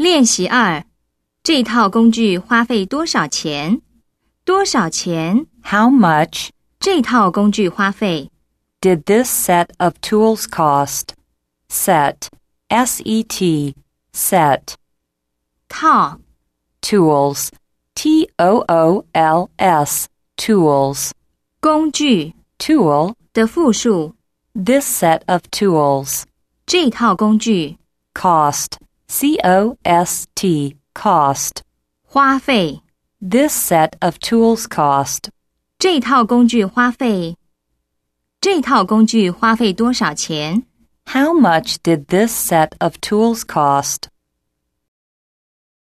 练习2，这套工具花费多少钱？多少钱？ How much 这套工具花费。 did this set of tools cost? Set, S-E-T, set. 套 Tools, T-O-O-L-S, tools. 工具 Tool, 的复数。 this set of tools. 这套工具 Cost, C-O-S-T, cost. 花费。 This set of tools cost. 这套工具花费。这套工具花费多少钱？ How much did this set of tools cost?